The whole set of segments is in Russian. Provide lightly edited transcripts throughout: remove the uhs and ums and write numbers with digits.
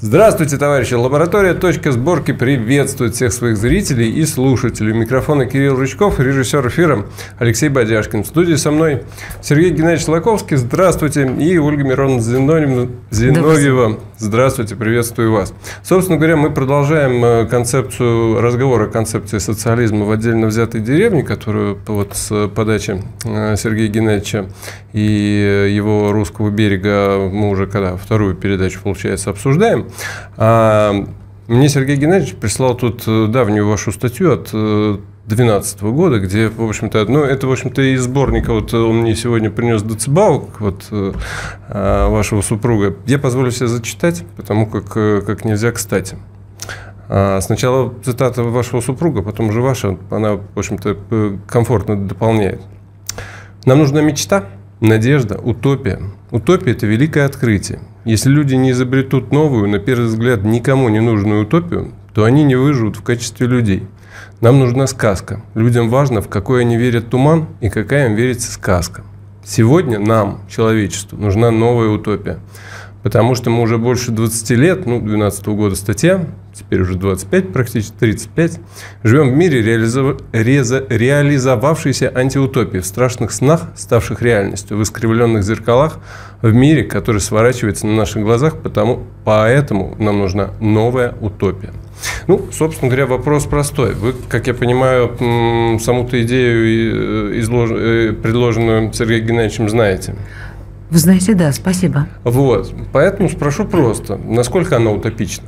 Здравствуйте, товарищи! Лаборатория «Точка сборки» приветствует всех своих зрителей и слушателей. У микрофона Кирилл Рычков, режиссер эфира Алексей Бодяшкин. В студии со мной Сергей Геннадьевич Лаковский. Здравствуйте. И Ольга Мироновна Зиновьева. Здравствуйте, приветствую вас. Собственно говоря, мы продолжаем разговор о концепции социализма в отдельно взятой деревне, которую вот с подачи Сергея Геннадьевича и его «Русского берега» мы уже вторую передачу, получается, обсуждаем. Мне Сергей Геннадьевич прислал тут давнюю вашу статью от 2012 года, где, в общем-то, это, в общем-то, из сборника, вот он мне сегодня принес «Децибалок», вот, вашего супруга. Я позволю себе зачитать, потому как нельзя кстати. Сначала цитата вашего супруга, потом уже ваша, она, в общем-то, комфортно дополняет. «Нам нужна мечта, надежда, утопия. Утопия – это великое открытие. Если люди не изобретут новую, на первый взгляд, никому не нужную утопию, то они не выживут в качестве людей. Нам нужна сказка. Людям важно, в какой они верят туман и какая им верится сказка. Сегодня нам, человечеству, нужна новая утопия. Потому что мы уже больше 20 лет, 2012 года статья, теперь уже 25, практически 35, живем в мире реализовавшейся антиутопии, в страшных снах, ставших реальностью, в искривленных зеркалах, в мире, который сворачивается на наших глазах, поэтому нам нужна новая утопия». Собственно говоря, вопрос простой. Вы, как я понимаю, саму-то идею, предложенную Сергеем Геннадьевичем, знаете. Вы знаете, да, спасибо. Поэтому спрошу просто, насколько она утопична?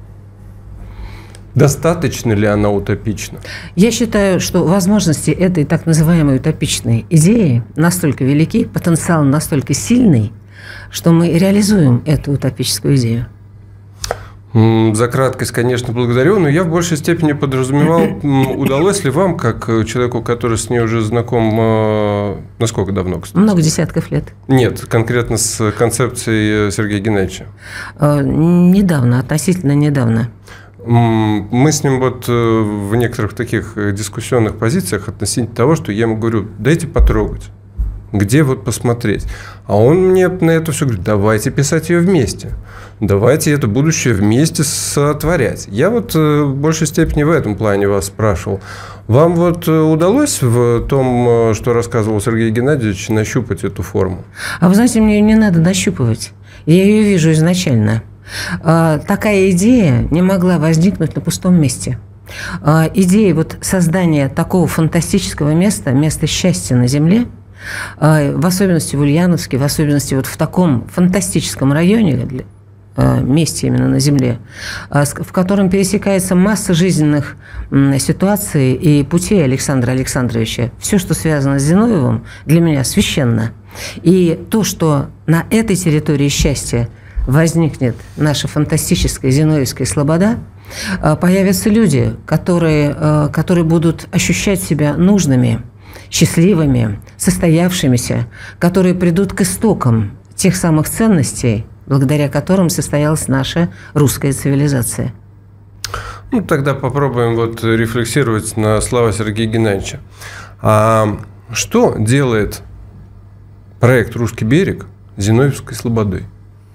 Достаточно ли она утопична? Я считаю, что возможности этой так называемой утопичной идеи настолько велики, потенциал настолько сильный, что мы реализуем эту утопическую идею. За краткость, конечно, благодарю, но я в большей степени подразумевал, удалось ли вам, как человеку, который с ней уже знаком, насколько давно, кстати? Много десятков лет. Нет, конкретно с концепцией Сергея Геннадьевича. Недавно, относительно недавно. Мы с ним в некоторых таких дискуссионных позициях относительно того, что я ему говорю, дайте потрогать. Где посмотреть? А он мне на это все говорит, давайте писать ее вместе. Давайте это будущее вместе сотворять. Я в большей степени в этом плане вас спрашивал. Вам удалось в том, что рассказывал Сергей Геннадьевич, нащупать эту форму? А вы знаете, мне ее не надо нащупывать. Я ее вижу изначально. Такая идея не могла возникнуть на пустом месте. Идея создания такого фантастического места счастья на Земле, в особенности в Ульяновске, в особенности в таком фантастическом районе, месте именно на Земле, в котором пересекается масса жизненных ситуаций и путей Александра Александровича. Все, что связано с Зиновьевым, для меня священно. И то, что на этой территории счастья возникнет наша фантастическая Зиновьевская слобода, появятся люди, которые будут ощущать себя нужными, счастливыми, состоявшимися, которые придут к истокам тех самых ценностей, благодаря которым состоялась наша русская цивилизация. Тогда попробуем рефлексировать на слова Сергея Геннадьевича. А что делает проект «Русский берег» Зиновьевской слободой?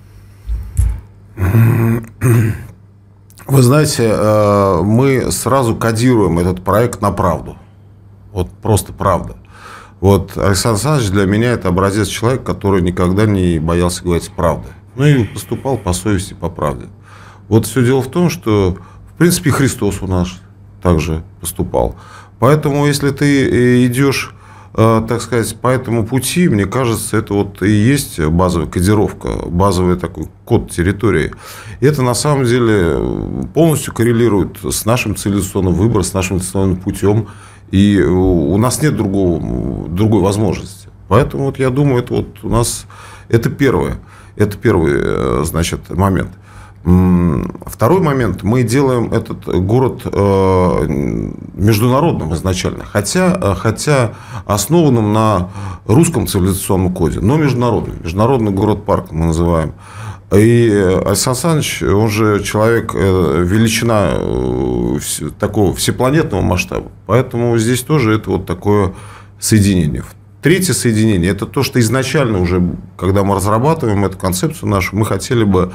Вы знаете, мы сразу кодируем этот проект на правду. Просто правда. Александр Александрович для меня это образец человека, который никогда не боялся говорить правду. И поступал по совести, по правде. Все дело в том, что, в принципе, Христос у нас также поступал. Поэтому, если ты идешь, так сказать, по этому пути, мне кажется, это и есть базовая кодировка, базовый такой код территории. И это, на самом деле, полностью коррелирует с нашим цивилизационным выбором, с нашим цивилизационным путем. И у нас нет другой возможности. Поэтому я думаю, это у нас это первое. Это первый, момент. Второй момент. Мы делаем этот город международным изначально. Хотя основанным на русском цивилизационном коде, но международным. Международный город-парк мы называем. И Александр Александрович, он же человек, величина такого всепланетного масштаба. Поэтому здесь тоже это такое соединение. Третье соединение – это то, что изначально уже, когда мы разрабатываем эту концепцию нашу, мы хотели бы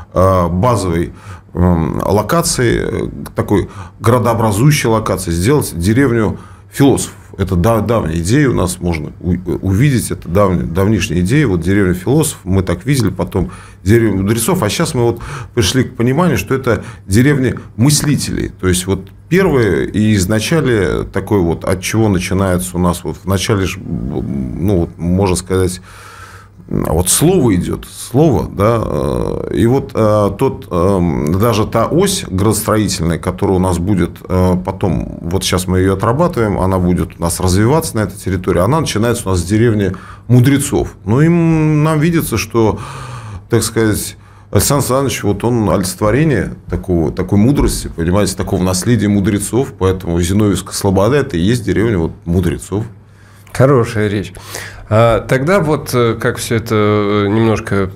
базовой локацией, такой градообразующей локацией, сделать деревню философов. Это давняя идея у нас, можно увидеть, это давнишняя идея. Вот деревня философов, мы так видели, потом деревня мудрецов, а сейчас мы вот пришли к пониманию, что это деревня мыслителей. То есть, вот первое и изначально такой вот, от чего начинается у нас, вот в начале, ну, вот, можно сказать, вот слово идет, слово, да, и вот даже та ось градостроительная, которая у нас будет потом, вот сейчас мы ее отрабатываем, она будет у нас развиваться на этой территории, она начинается у нас с деревни мудрецов. Ну, и нам видится, что, так сказать, Александр Александрович, вот он олицетворение такой мудрости, понимаете, такого наследия мудрецов, поэтому Зиновьевская Слобода – это и есть деревня вот мудрецов. Хорошая речь. Тогда вот как все это немножко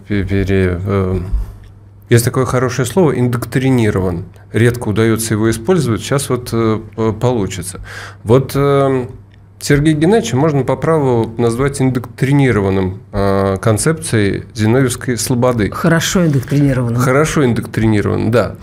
есть такое хорошее слово «индоктринирован». Редко удается его использовать, сейчас вот получится. Вот Сергея Геннадьевича можно по праву назвать индоктринированным концепцией Зиновьевской Слободы. Хорошо индоктринированным. Хорошо индоктринированным, да.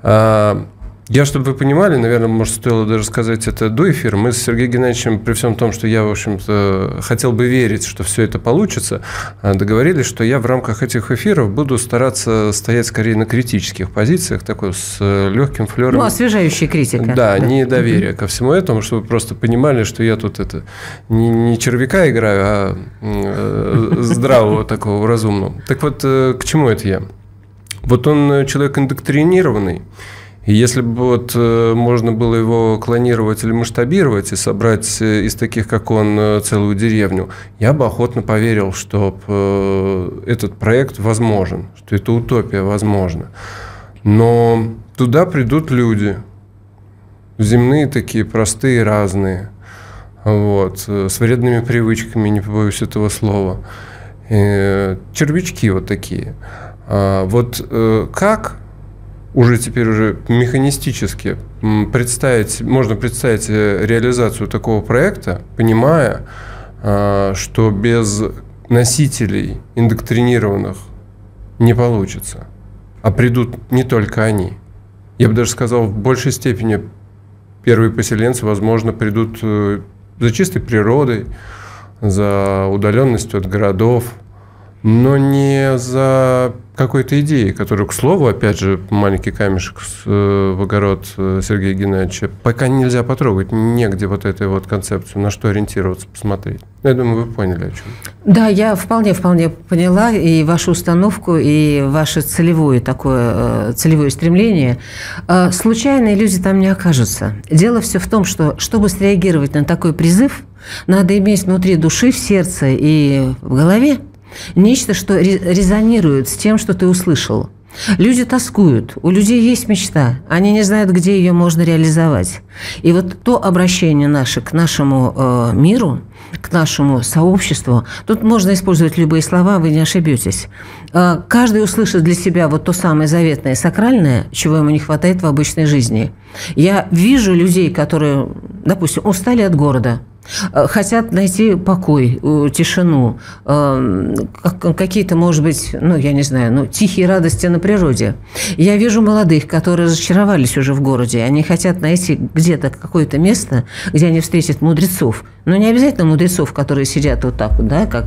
Я, чтобы вы понимали, наверное, может, стоило даже сказать это до эфира, мы с Сергеем Геннадьевичем, при всем том, что я, в общем-то, хотел бы верить, что все это получится, договорились, что я в рамках этих эфиров буду стараться стоять скорее на критических позициях, такой с легким флером. Ну, освежающая критика. Да, недоверие ко всему этому, чтобы вы просто понимали, что я тут не червяка играю, а здравого такого, разумного. Так вот, к чему это я? Вот он человек индоктринированный. И если бы вот можно было его клонировать или масштабировать и собрать из таких, как он, целую деревню, я бы охотно поверил, что этот проект возможен, что эта утопия возможна. Но туда придут люди, земные такие, простые, разные, вот, с вредными привычками, не побоюсь этого слова, червячки вот такие. Вот как... теперь уже механистически можно представить реализацию такого проекта, понимая, что без носителей индоктринированных не получится. А придут не только они. Я бы даже сказал, в большей степени первые поселенцы, возможно, придут за чистой природой, за удаленностью от городов, но не за какой-то идеей, которую, к слову, опять же, маленький камешек в огород Сергея Геннадьевича, пока нельзя потрогать, негде вот эту вот концепцию, на что ориентироваться, посмотреть. Я думаю, вы поняли, о чем. Да, я вполне поняла и вашу установку, и ваше целевое стремление. Случайные люди там не окажутся. Дело все в том, что, чтобы среагировать на такой призыв, надо иметь внутри души, в сердце и в голове нечто, что резонирует с тем, что ты услышал. Люди тоскуют, у людей есть мечта, они не знают, где ее можно реализовать. И вот то обращение наше к нашему миру, к нашему сообществу, тут можно использовать любые слова, вы не ошибетесь. Каждый услышит для себя вот то самое заветное, сакральное, чего ему не хватает в обычной жизни. Я вижу людей, которые, допустим, устали от города, хотят найти покой, тишину, какие-то, может быть, я не знаю, тихие радости на природе. Я вижу молодых, которые разочаровались уже в городе. Они хотят найти где-то какое-то место, где они встретят мудрецов. Но не обязательно мудрецов, которые сидят вот так вот, да,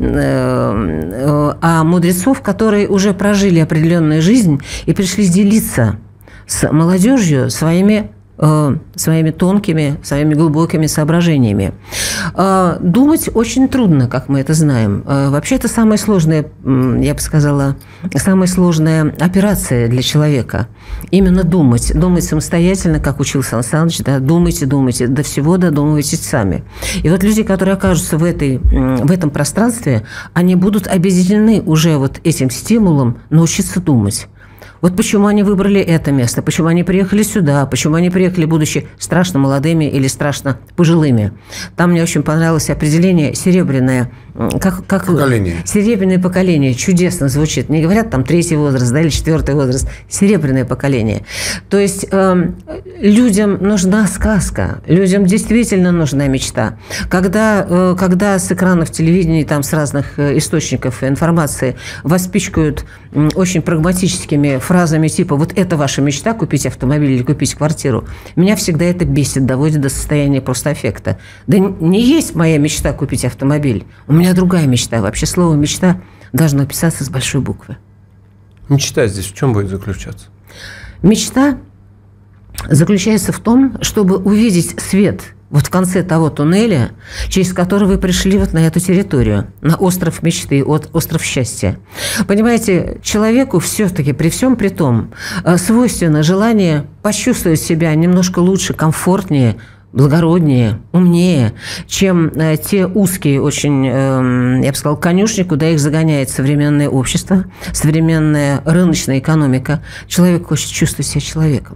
а мудрецов, которые уже прожили определенную жизнь и пришли делиться с молодежью своими тонкими, своими глубокими соображениями. Думать очень трудно, как мы это знаем. Вообще, это самая сложная, я бы сказала, самая сложная операция для человека. Именно думать. Думать самостоятельно, как учил Сан Саныч, да, думайте, до всего додумывайтесь сами. И вот люди, которые окажутся в этом пространстве, они будут объединены уже вот этим стимулом научиться думать. Вот почему они выбрали это место, почему они приехали сюда, почему они приехали, будучи страшно молодыми или страшно пожилыми. Там мне очень понравилось определение «серебряное». Поколение. Серебряное поколение. Чудесно звучит. Не говорят там 3-й возраст, да, или 4-й возраст. Серебряное поколение. То есть людям нужна сказка. Людям действительно нужна мечта. Когда с экранов телевидения, там, с разных источников информации воспичкают очень прагматическими фразами типа «вот это ваша мечта, купить автомобиль или купить квартиру», меня всегда это бесит, доводит до состояния просто аффекта. Да не есть моя мечта купить автомобиль. У меня другая мечта. Вообще слово «мечта» должно писаться с большой буквы. Мечта здесь в чем будет заключаться? Мечта заключается в том, чтобы увидеть свет вот в конце того туннеля, через который вы пришли вот на эту территорию, на остров мечты, остров счастья. Понимаете, человеку все-таки при всем при том свойственно желание почувствовать себя немножко лучше, комфортнее, благороднее, умнее, чем те узкие очень, я бы сказала, конюшни, куда их загоняет современное общество, современная рыночная экономика. Человек хочет чувствовать себя человеком.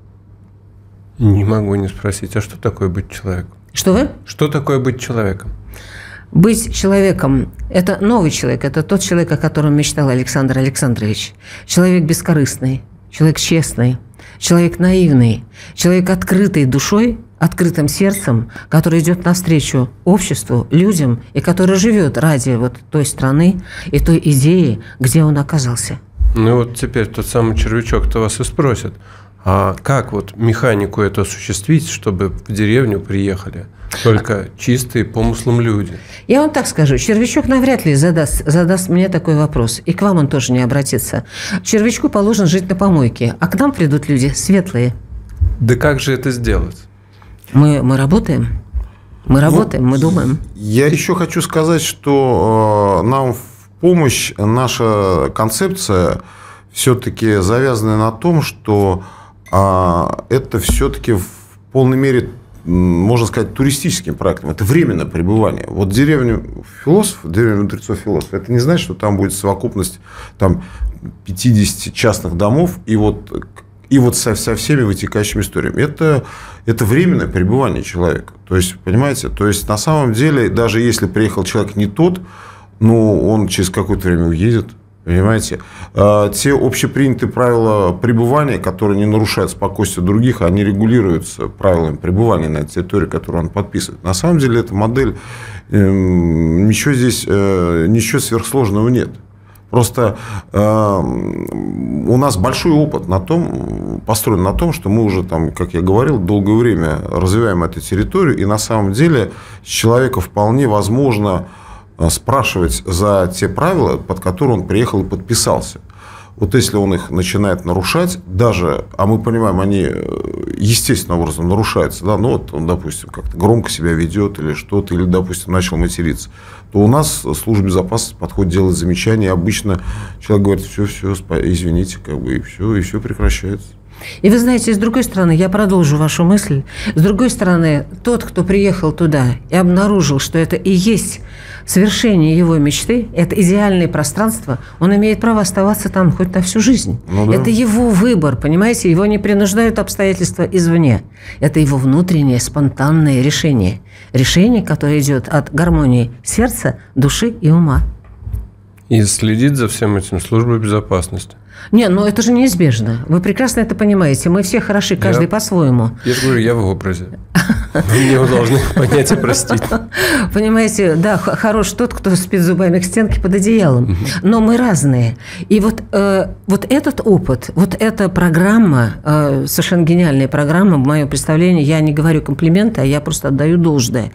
Не могу не спросить, а что такое быть человеком? Что вы? Что такое быть человеком? Быть человеком – это новый человек, это тот человек, о котором мечтал Александр Александрович. Человек бескорыстный, человек честный, человек наивный, человек открытой душой, открытым сердцем, который идет навстречу обществу, людям, и который живет ради вот той страны и той идеи, где он оказался. Ну вот теперь тот самый червячок-то вас и спросит, а как вот механику это осуществить, чтобы в деревню приехали только чистые помыслом люди? Я вам так скажу, червячок навряд ли задаст мне такой вопрос, и к вам он тоже не обратится. Червячку положено жить на помойке, а к нам придут люди светлые. Да как же это сделать? Мы работаем. Мы работаем, мы думаем. Я еще хочу сказать, что нам в помощь наша концепция все-таки завязана на том, что это все-таки в полной мере, можно сказать, туристическим проектом. Это временное пребывание. Вот деревня философов, деревня мудрецов философов, это не значит, что там будет совокупность там, 50 частных домов и вот со всеми вытекающими историями. Это временное пребывание человека. То есть, понимаете, то есть, на самом деле, даже если приехал человек не тот, ну, он через какое-то время уедет. Понимаете? Те общепринятые правила пребывания, которые не нарушают спокойствие других, они регулируются правилами пребывания на территории, которую он подписывает. На самом деле, эта модель, ничего здесь, сверхсложного нет. Просто у нас большой опыт построен на том, что мы уже, там, как я говорил, долгое время развиваем эту территорию, и на самом деле с человека вполне возможно спрашивать за те правила, под которые он приехал и подписался. Вот если он их начинает нарушать, даже, а мы понимаем, они естественным образом нарушаются, да, ну вот он, допустим, как-то громко себя ведет или что-то, или, допустим, начал материться, то у нас служба безопасности подходит, делает замечания, и обычно человек говорит, все, извините, как бы, и все прекращается. И вы знаете, с другой стороны, я продолжу вашу мысль, с другой стороны, тот, кто приехал туда и обнаружил, что это и есть совершение его мечты, это идеальное пространство, он имеет право оставаться там хоть на всю жизнь. Ну, да. Это его выбор, понимаете, его не принуждают обстоятельства извне. Это его внутреннее спонтанное решение. Решение, которое идет от гармонии сердца, души и ума. И следит за всем этим служба безопасности. Не, ну это же неизбежно. Вы прекрасно это понимаете. Мы все хороши, каждый по-своему. Я же говорю, я в образе. Вы мне его должны понять и простить. Понимаете, да, хорош тот, кто спит зубами к стенке под одеялом. Но мы разные. И вот этот опыт, вот эта программа, совершенно гениальная программа, в моем представлении, я не говорю комплименты, а я просто отдаю должное.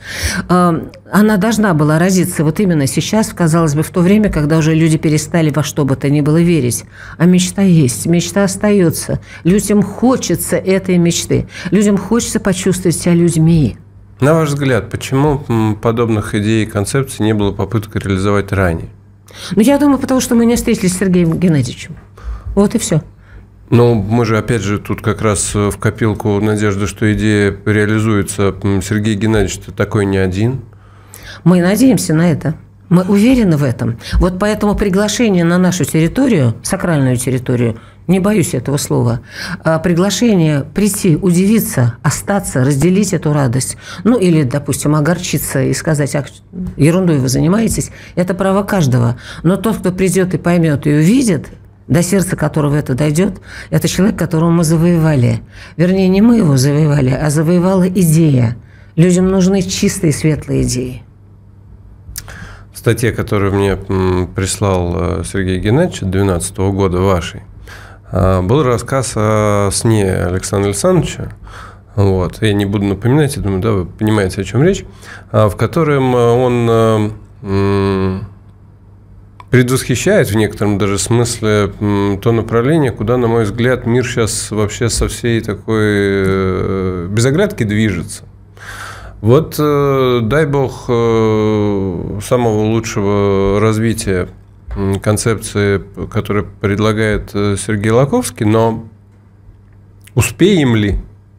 Она должна была родиться вот именно сейчас, казалось бы, в то время, когда уже люди перестали во что бы то ни было верить. А мечта есть, мечта остается. Людям хочется этой мечты. Людям хочется почувствовать себя людьми. На ваш взгляд, почему подобных идей и концепций не было попыток реализовать ранее? Ну, я думаю, потому что мы не встретились с Сергеем Геннадьевичем. Вот и все. Но мы же, опять же, тут как раз в копилку надежды, что идея реализуется. Сергей Геннадьевич-то такой не один. Мы надеемся на это. Мы уверены в этом. Вот поэтому приглашение на нашу территорию, сакральную территорию, не боюсь этого слова, приглашение прийти, удивиться, остаться, разделить эту радость, ну или, допустим, огорчиться и сказать, ерундой вы занимаетесь, это право каждого. Но тот, кто придет и поймет и увидит, до сердца которого это дойдет, это человек, которого мы завоевали. Вернее, не мы его завоевали, а завоевала идея. Людям нужны чистые, светлые идеи. В статье, которую мне прислал Сергей Геннадьевич 2012 года, вашей, был рассказ о сне Александра Александровича. Вот. Я не буду напоминать, я думаю, да, вы понимаете, о чем речь. В котором он предвосхищает в некотором даже смысле то направление, куда, на мой взгляд, мир сейчас вообще со всей такой без движется. Вот дай бог самого лучшего развития концепции, которую предлагает Сергей Лаковский, но успеем ли?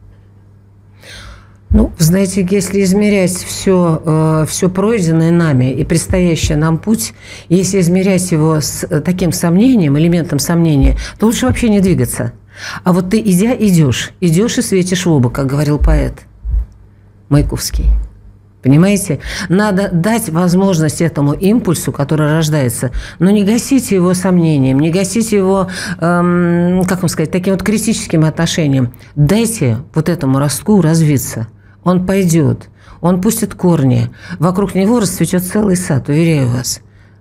Ну, знаете, если измерять все пройденное нами и предстоящий нам путь, если измерять его с таким сомнением, элементом сомнения, то лучше вообще не двигаться. А вот ты идешь и светишь в оба, как говорил поэт Маяковский. Понимаете? Надо дать возможность этому импульсу, который рождается, но не гасите его сомнением, не гасите его, как вам сказать, таким вот критическим отношением. Дайте вот этому ростку развиться. Он пойдет, он пустит корни. Вокруг него расцветет целый сад, уверяю вас.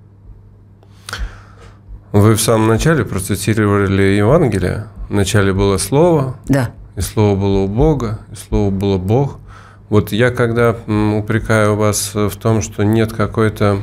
Вы в самом начале процитировали Евангелие. В начале было Слово, да. И Слово было у Бога, и Слово было Бог. Вот я когда упрекаю вас в том, что нет какой-то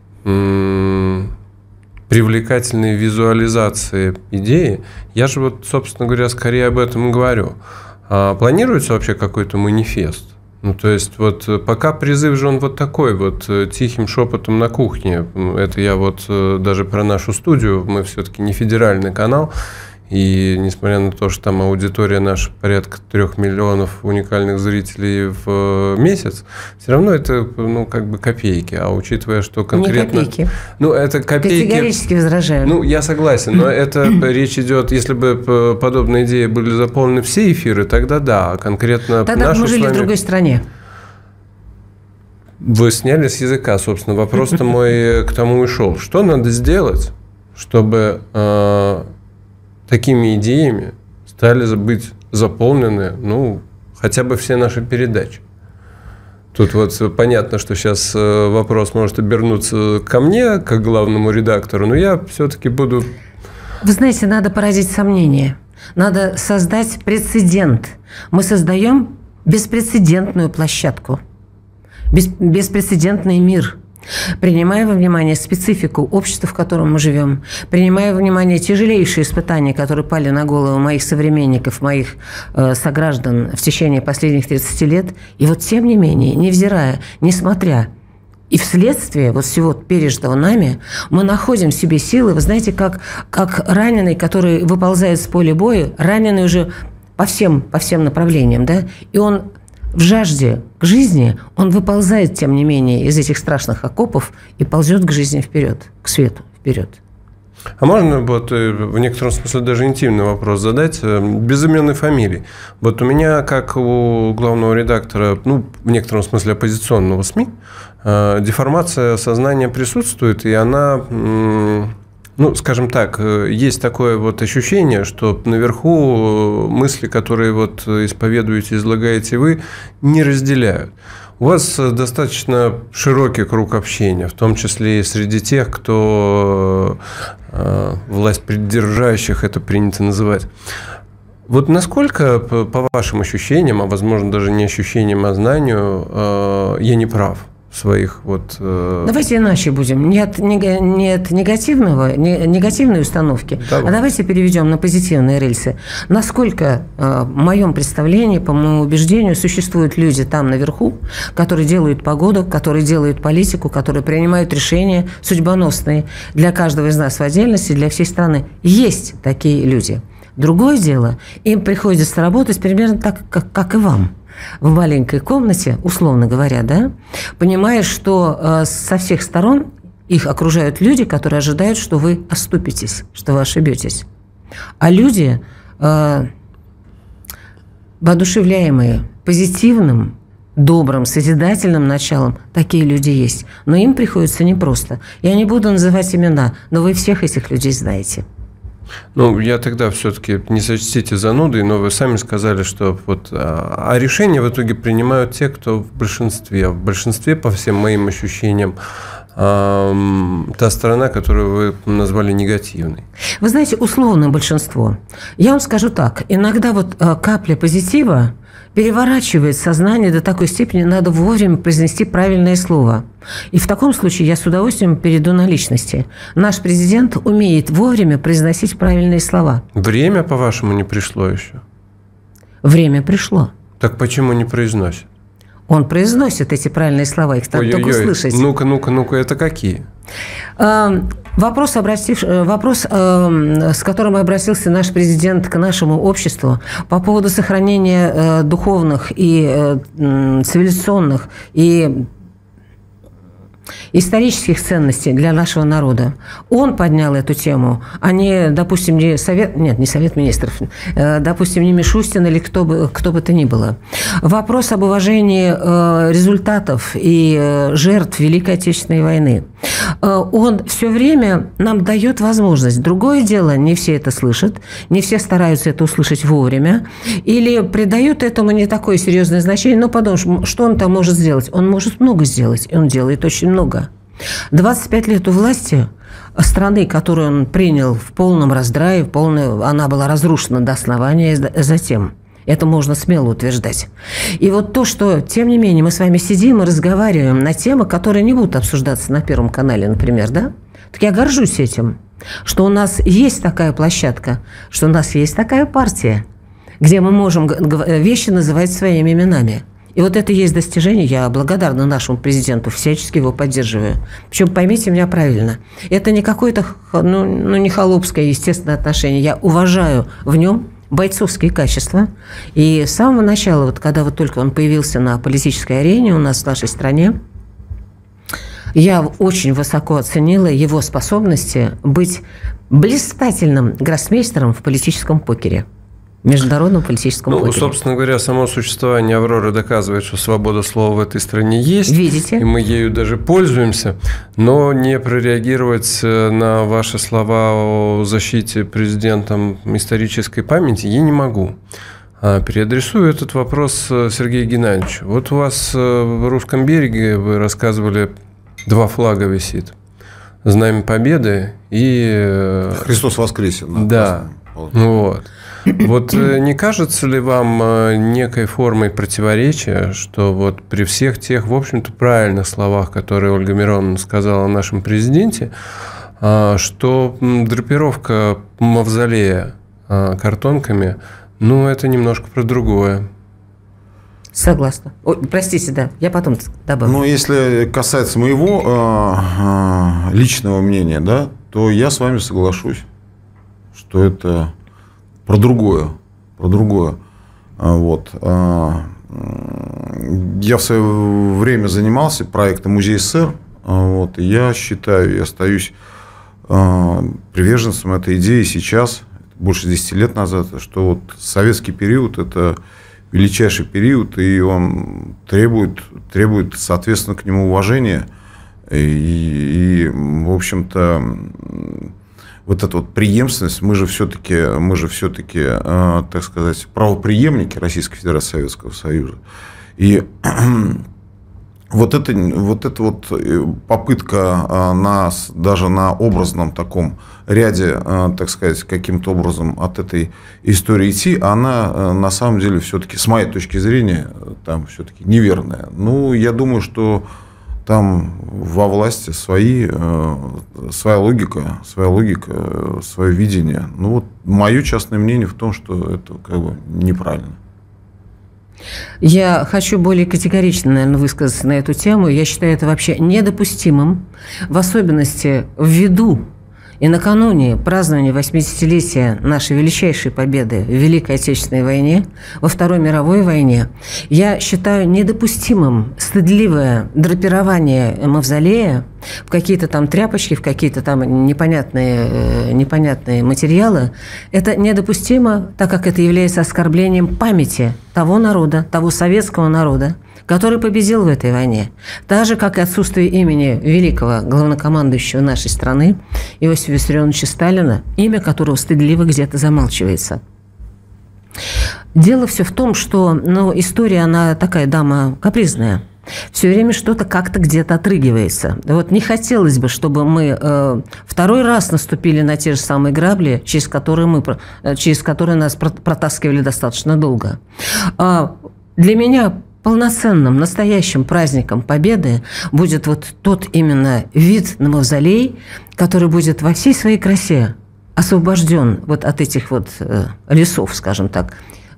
привлекательной визуализации идеи, я же вот, собственно говоря, скорее об этом и говорю. А планируется вообще какой-то манифест? Ну, то есть, вот пока призыв же он вот такой, вот тихим шепотом на кухне. Это я вот даже про нашу студию, мы все-таки не федеральный канал. И несмотря на то, что там аудитория наша порядка 3 миллионов уникальных зрителей в месяц, все равно это, ну, как бы копейки. А учитывая, что конкретно... Не копейки. Ну, это копейки... Категорически возражаю. Ну, я согласен, но это речь идет, если бы подобные идеи были заполнены все эфиры, тогда да, а конкретно тогда мы жили в другой стране. Вы сняли с языка, собственно, вопрос-то мой к тому и шел. Что надо сделать, чтобы... такими идеями стали быть заполнены, ну, хотя бы все наши передачи. Тут вот понятно, что сейчас вопрос может обернуться ко мне, как главному редактору, но я все-таки буду... Вы знаете, надо поразить сомнения. Надо создать прецедент. Мы создаем беспрецедентную площадку, беспрецедентный мир. Принимая во внимание специфику общества, в котором мы живем, принимая во внимание тяжелейшие испытания, которые пали на голову моих современников, моих сограждан в течение последних 30 лет, и вот тем не менее, невзирая, несмотря и вследствие вот всего пережитого нами, мы находим в себе силы, вы знаете, как раненый, который выползает с поля боя, раненый уже по всем направлениям, да, и он в жажде к жизни, он выползает, тем не менее, из этих страшных окопов и ползет к жизни вперед, к свету вперед. А можно вот в некотором смысле даже интимный вопрос задать, без имен и фамилий? Вот у меня, как у главного редактора, ну, в некотором смысле оппозиционного СМИ, деформация сознания присутствует, и она... Ну, скажем так, есть такое вот ощущение, что наверху мысли, которые вот исповедуете, излагаете вы, не разделяют. У вас достаточно широкий круг общения, в том числе и среди тех, кто власть придержащих, это принято называть. Вот насколько, по вашим ощущениям, а возможно даже не ощущениям, а знанию, я не прав? Своих вот... Давайте иначе будем. Нет негативной установки, а давайте переведем на позитивные рельсы. Насколько, в моем представлении, по моему убеждению, существуют люди там наверху, которые делают погоду, которые делают политику, которые принимают решения судьбоносные для каждого из нас в отдельности, для всей страны. Есть такие люди. Другое дело, им приходится работать примерно так, как и вам. В маленькой комнате, условно говоря, да, понимая, что со всех сторон их окружают люди, которые ожидают, что вы оступитесь, что вы ошибетесь. А люди, воодушевляемые позитивным, добрым, созидательным началом, такие люди есть. Но им приходится непросто. Я не буду называть имена, но вы всех этих людей знаете. Ну, я тогда все-таки, не сочтите занудой, но вы сами сказали, что вот, а решения в итоге принимают те, кто в большинстве. В большинстве, по всем моим ощущениям, та сторона, которую вы назвали негативной. Вы знаете, условное большинство. Я вам скажу так. Иногда вот капля позитива переворачивает сознание до такой степени, надо вовремя произнести правильное слово. И в таком случае я с удовольствием перейду на личности. Наш президент умеет вовремя произносить правильные слова. Время, по-вашему, не пришло еще? Время пришло. Так почему не произносит? Он произносит эти правильные слова, их надо только услышать. Ну-ка, это какие? Вопрос, с которым обратился наш президент к нашему обществу по поводу сохранения духовных и цивилизационных и исторических ценностей для нашего народа. Он поднял эту тему, а не, допустим, не Совет Министров, допустим, не Мишустин или кто бы то ни было. Вопрос об уважении результатов и жертв Великой Отечественной войны. Он все время нам дает возможность. Другое дело, не все это слышат, не все стараются это услышать вовремя, или придают этому не такое серьезное значение, но подумаешь, что он там может сделать? Он может много сделать, и он делает очень много. 25 лет у власти страны, которую он принял в полном раздрае, она была разрушена до основания затем. Это можно смело утверждать. И вот то, что, тем не менее, мы с вами сидим и разговариваем на темы, которые не будут обсуждаться на Первом канале, например, да? Так я горжусь этим, что у нас есть такая площадка, что у нас есть такая партия, где мы можем вещи называть своими именами. И вот это и есть достижение. Я благодарна нашему президенту, всячески его поддерживаю. Причем, поймите меня правильно, это не какое-то, не холопское, естественное отношение. Я уважаю в нем бойцовские качества. И с самого начала, вот когда вот только он появился на политической арене у нас в нашей стране, я очень высоко оценила его способности быть блистательным гроссмейстером в политическом покере. Международном политическом покере. Собственно говоря, само существование «Авроры» доказывает, что свобода слова в этой стране есть. Видите? И мы ею даже пользуемся. Но не прореагировать на ваши слова о защите президентом исторической памяти я не могу. Переадресую этот вопрос Сергею Геннадьевичу. Вот у вас в Русском береге, вы рассказывали, 2 флага висит. Знамя Победы и... Христос воскресе. Да. Вот. Вот не кажется ли вам некой формой противоречия, что вот при всех тех, в общем-то, правильных словах, которые Ольга Мироновна сказала о нашем президенте, что драпировка мавзолея картонками, это немножко про другое? Согласна. Ой, простите, да, я потом добавлю. Если касается моего личного мнения, да, то я с вами соглашусь, что это... Про другое. Вот. Я в свое время занимался проектом «Музей СССР». Вот. И я считаю, я остаюсь приверженцем этой идеи сейчас, больше 10 лет назад, что вот советский период – это величайший период, и он требует, соответственно, к нему уважения. И в общем-то, вот эта вот преемственность, мы же все-таки, так сказать, правопреемники Российской Федерации, Советского Союза. И вот эта попытка нас даже на образном таком ряде, так сказать, каким-то образом от этой истории идти, она на самом деле все-таки, с моей точки зрения, там все-таки неверная. Я думаю, что там во власти своя логика, свое видение. Мое частное мнение в том, что это неправильно. Я хочу более категорично, наверное, высказаться на эту тему. Я считаю это вообще недопустимым, в особенности ввиду И накануне празднования 80-летия нашей величайшей победы в Великой Отечественной войне, во Второй мировой войне, я считаю недопустимым стыдливое драпирование мавзолея в какие-то там тряпочки, в какие-то там непонятные материалы. Это недопустимо, так как это является оскорблением памяти того народа, того советского народа, который победил в этой войне. Так же, как и отсутствие имени великого главнокомандующего нашей страны Иосифа Виссарионовича Сталина, имя которого стыдливо где-то замалчивается. Дело все в том, что история, она такая дама капризная. Все время что-то как-то где-то отрыгивается. Вот не хотелось бы, чтобы мы второй раз наступили на те же самые грабли, через которые нас протаскивали достаточно долго. Для меня полноценным, настоящим праздником Победы будет вот тот именно вид на мавзолей, который будет во всей своей красе освобожден вот от этих вот лесов, скажем так,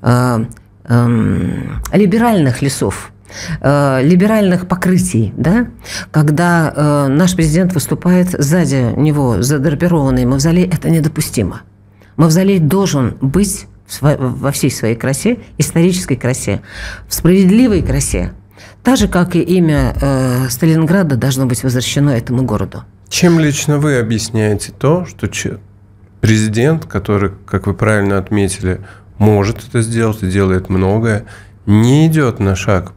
либеральных лесов, либеральных покрытий, да? Когда наш президент выступает, сзади него задрапированный мавзолей, это недопустимо. Мавзолей должен быть во всей своей красе, исторической красе, в справедливой красе, так же, как и имя Сталинграда должно быть возвращено этому городу. Чем лично вы объясняете то, что президент, который, как вы правильно отметили, может это сделать и делает многое, не идет на шаг?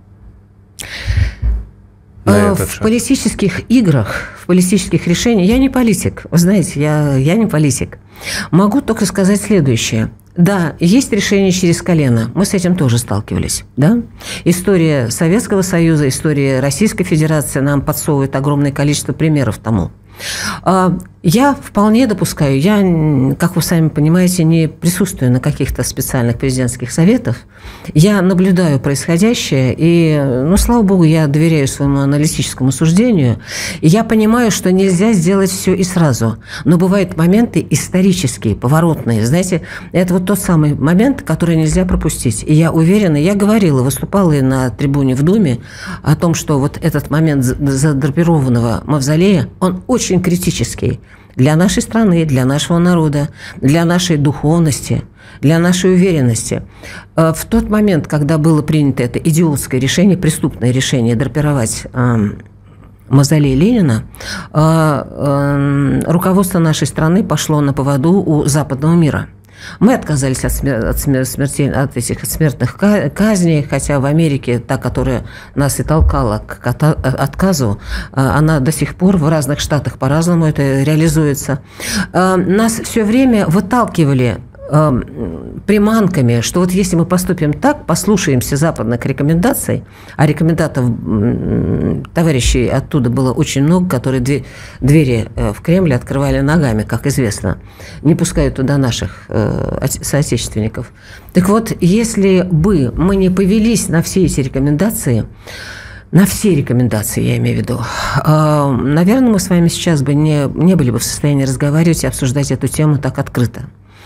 В политических играх, в политических решениях, я не политик, вы знаете, я не политик. Могу только сказать следующее. Да, есть решение через колено. Мы с этим тоже сталкивались. Да? История Советского Союза, история Российской Федерации нам подсовывает огромное количество примеров тому. Я вполне допускаю, я, как вы сами понимаете, не присутствую на каких-то специальных президентских советах. Я наблюдаю происходящее, и, слава богу, я доверяю своему аналитическому суждению. И я понимаю, что нельзя сделать все и сразу. Но бывают моменты исторические, поворотные. Знаете, это вот тот самый момент, который нельзя пропустить. И я уверена, я говорила, выступала и на трибуне в Думе о том, что вот этот момент задрапированного мавзолея, он очень критический для нашей страны, для нашего народа, для нашей духовности, для нашей уверенности. В тот момент, когда было принято это идиотское решение, преступное решение драпировать мавзолей Ленина, руководство нашей страны пошло на поводу у западного мира. Мы отказались от этих смертных казней, хотя в Америке та, которая нас и толкала к отказу, она до сих пор в разных штатах по-разному это реализуется. Нас все время выталкивали приманками, что вот если мы поступим так, послушаемся западных рекомендаций, а рекомендатов товарищей оттуда было очень много, которые двери в Кремль открывали ногами, как известно, не пускают туда наших соотечественников. Так вот, если бы мы не повелись на все эти рекомендации, на все рекомендации, я имею в виду, наверное, мы с вами сейчас бы не были бы в состоянии разговаривать и обсуждать эту тему так открыто.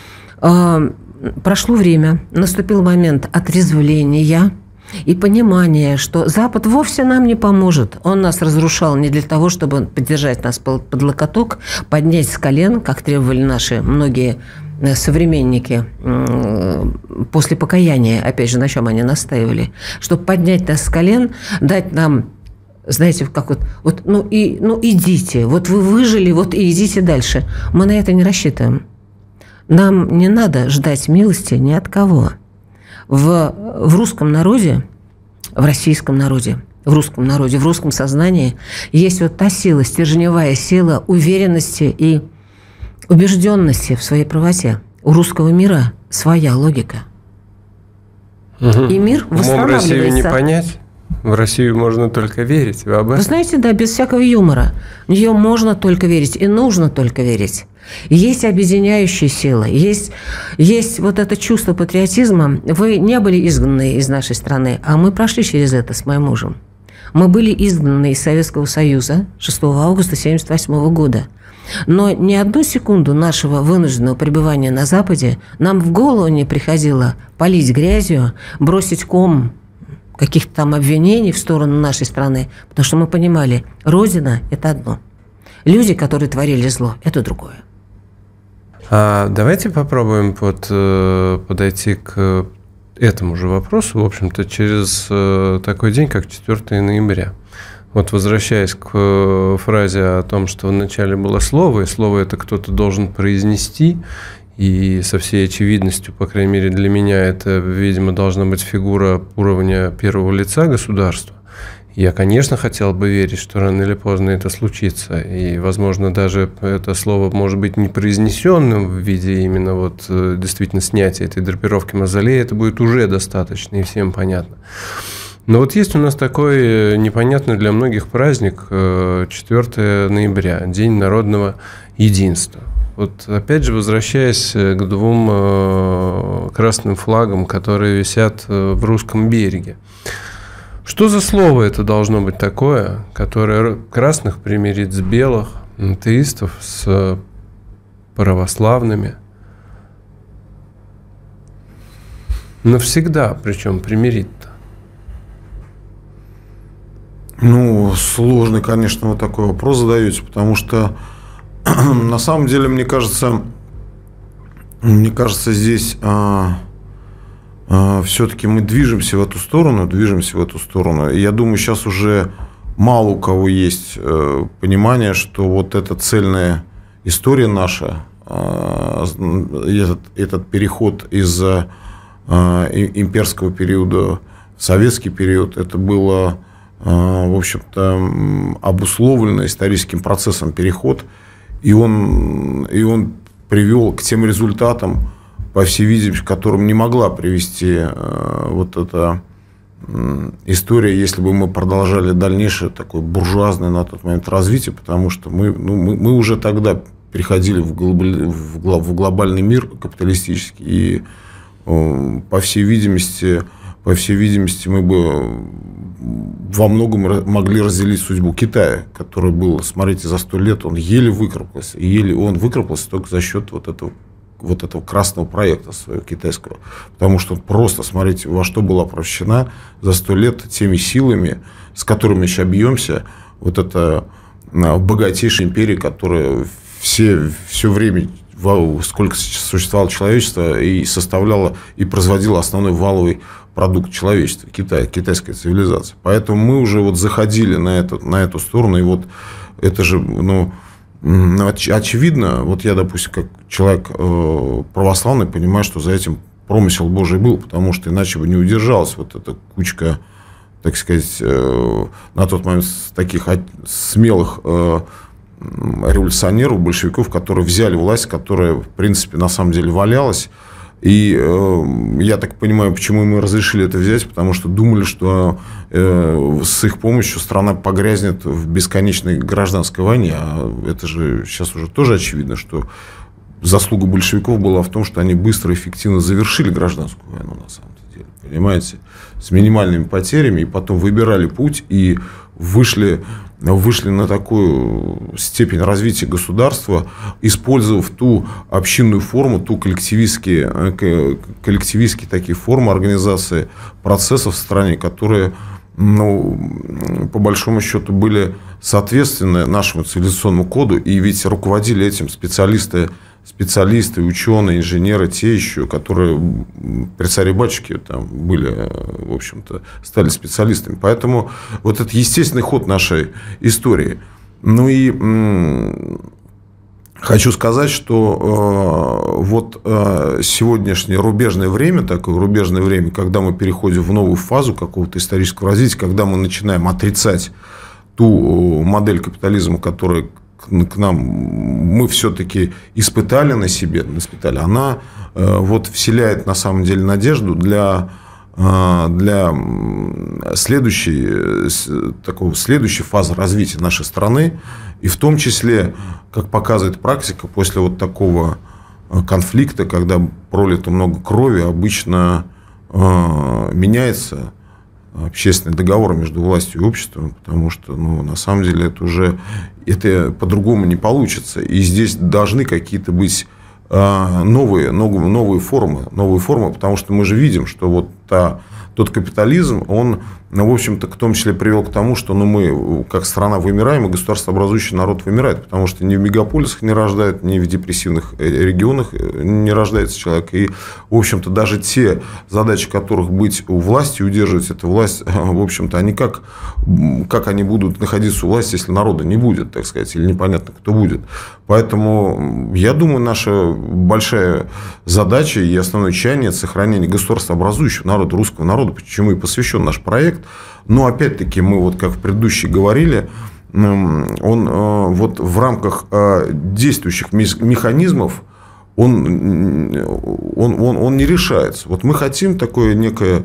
Прошло время, наступил момент отрезвления и понимания, что Запад вовсе нам не поможет. Он нас разрушал не для того, чтобы поддержать нас под локоток, поднять с колен, как требовали наши многие современники после покаяния, опять же, на чем они настаивали, чтобы поднять нас с колен, дать нам, знаете, как идите, вот вы выжили, вот и идите дальше. Мы на это не рассчитываем. Нам не надо ждать милости ни от кого. В русском народе, в российском народе, в русском сознании есть вот та сила, стержневая сила уверенности и убежденности в своей правоте. У русского мира своя логика. Угу. И мир восстанавливается. Россию не понять. В Россию можно только верить. Вы знаете, да, без всякого юмора. В нее можно только верить и нужно только верить. Есть объединяющие силы, есть вот это чувство патриотизма. Вы не были изгнаны из нашей страны, а мы прошли через это с моим мужем. Мы были изгнаны из Советского Союза 6 августа 1978 года. Но ни одну секунду нашего вынужденного пребывания на Западе нам в голову не приходило полить грязью, бросить ком каких-то там обвинений в сторону нашей страны, потому что мы понимали, Родина – это одно. Люди, которые творили зло – это другое. Давайте попробуем подойти к этому же вопросу, в общем-то, через такой день, как 4 ноября. Вот возвращаясь к фразе о том, что вначале было слово, и слово это кто-то должен произнести, и со всей очевидностью, по крайней мере для меня, это, видимо, должна быть фигура уровня первого лица государства. Я, конечно, хотел бы верить, что рано или поздно это случится, и, возможно, даже это слово может быть не произнесенным в виде именно вот действительно снятия этой драпировки мавзолея, это будет уже достаточно и всем понятно. Но вот есть у нас такой непонятный для многих праздник 4 ноября, День народного единства. Вот опять же, возвращаясь к 2 красным флагам, которые висят в русском береге. Что за слово это должно быть такое, которое красных примирит с белых, атеистов с православными? Навсегда, причем примирит-то. Сложный, конечно, вот такой вопрос задаете, потому что на самом деле, мне кажется, здесь все-таки мы движемся в эту сторону. И я думаю, сейчас уже мало у кого есть понимание, что вот эта цельная история наша, этот переход из имперского периода в советский период, это было, в общем-то, обусловлено историческим процессом переход, и он привел к тем результатам, по всей видимости, к которым не могла привести вот эта история, если бы мы продолжали дальнейшее такое буржуазное на тот момент развитие, потому что мы уже тогда переходили в глобальный мир капиталистический, и по всей видимости, мы бы во многом могли разделить судьбу Китая, который был, смотрите, за 100 лет он еле выкарабкался, он выкарабкался только за счет вот этого красного проекта своего китайского. Потому что просто, смотрите, во что была превращена за 100 лет теми силами, с которыми сейчас бьемся, вот эта богатейшая империя, которая все время, сколько существовало человечество, и составляла, и производила основной валовый продукт человечества, китайская цивилизация. Поэтому мы уже вот заходили на эту сторону, и вот это же, очевидно, вот я, допустим, как человек православный, понимаю, что за этим промысел Божий был, потому что иначе бы не удержалась вот эта кучка, так сказать, на тот момент таких смелых революционеров, большевиков, которые взяли власть, которая, в принципе, на самом деле валялась. И я так понимаю, почему мы разрешили это взять, потому что думали, что с их помощью страна погрязнет в бесконечной гражданской войне. А это же сейчас уже тоже очевидно, что заслуга большевиков была в том, что они быстро и эффективно завершили гражданскую войну, на самом деле. Понимаете? С минимальными потерями, и потом выбирали путь и вышли на такую степень развития государства, использовав ту общинную форму, ту коллективистские такие формы организации процессов в стране, которые, по большому счету, были соответственны нашему цивилизационному коду. И ведь руководили этим специалисты, ученые, инженеры, те еще, которые при царе-батюшке там были, в общем-то, стали специалистами. Поэтому вот это естественный ход нашей истории. И хочу сказать, что вот сегодняшнее рубежное время, когда мы переходим в новую фазу какого-то исторического развития, когда мы начинаем отрицать ту модель капитализма, которая к нам мы все-таки испытали на себе, она вот вселяет на самом деле надежду для следующей фазы развития нашей страны. И в том числе, как показывает практика, после вот такого конфликта, когда пролито много крови, обычно меняется общественный договор между властью и обществом, потому что, на самом деле, это по-другому не получится. И здесь должны какие-то быть новые формы, потому что мы же видим, что вот та тот капитализм, он, в общем-то, в том числе привел к тому, что мы, как страна, вымираем, и государствообразующий народ вымирает, потому что ни в мегаполисах не рождают, ни в депрессивных регионах не рождается человек. И, в общем-то, даже те задачи, которых быть у власти, удерживать эту власть, в общем-то, они как они будут находиться у власти, если народа не будет, так сказать, или непонятно, кто будет. Поэтому, я думаю, наша большая задача и основное чаяние – это сохранение государствообразующего народа, русского народа, почему и посвящен наш проект. Но, опять-таки, мы, вот как в предыдущей говорили, он вот в рамках действующих механизмов, он не решается. Вот мы хотим такое некое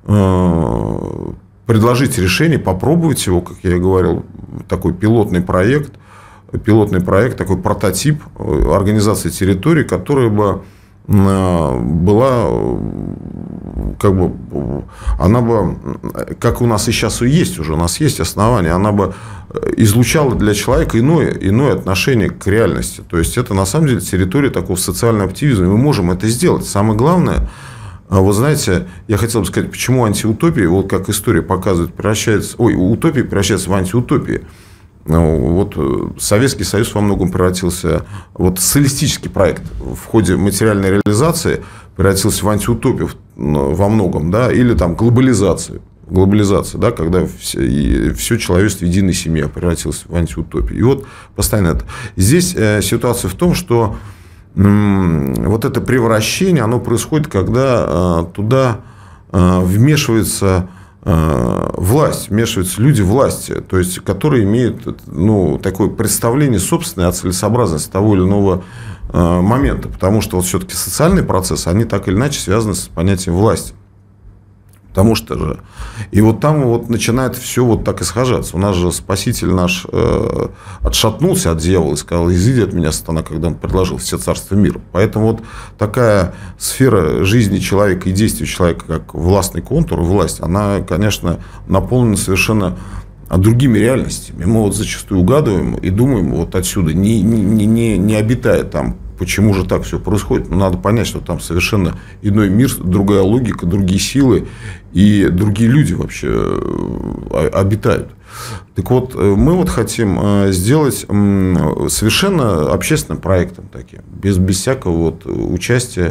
предложить решение, попробовать его, как я и говорил, такой пилотный проект, такой прототип организации территории, которая бы была, как бы, она бы, как у нас и сейчас и есть уже, у нас есть основания, она бы излучала для человека иное отношение к реальности. То есть, это на самом деле территория такого социального активизма, и мы можем это сделать. Самое главное, вы знаете, я хотел бы сказать, почему антиутопия, вот как история показывает, утопия превращается в антиутопию. Вот Советский Союз во многом превратился, вот социалистический проект в ходе материальной реализации превратился в антиутопию во многом, да, или там глобализация, да, когда все человечество в единой семье превратилось в антиутопию. И вот постоянно это. Здесь ситуация в том, что вот это превращение, оно происходит, когда туда вмешивается власть, вмешиваются люди власти, то есть, которые имеют такое представление собственной о целесообразности того или иного момента. Потому что вот все-таки социальные процессы, они так или иначе связаны с понятием власти. Потому что же. И вот там вот начинает все вот так исхожаться. У нас же Спаситель наш отшатнулся от дьявола и сказал: изыди от меня, сатана, когда он предложил все царства мира. Поэтому вот такая сфера жизни человека и действий человека, как властный контур, власть, она, конечно, наполнена совершенно другими реальностями. Мы вот зачастую угадываем и думаем вот отсюда, не обитая там. Почему же так все происходит? Надо понять, что там совершенно иной мир, другая логика, другие силы и другие люди вообще обитают. Так вот, мы вот хотим сделать совершенно общественным проектом таким, без всякого вот участия,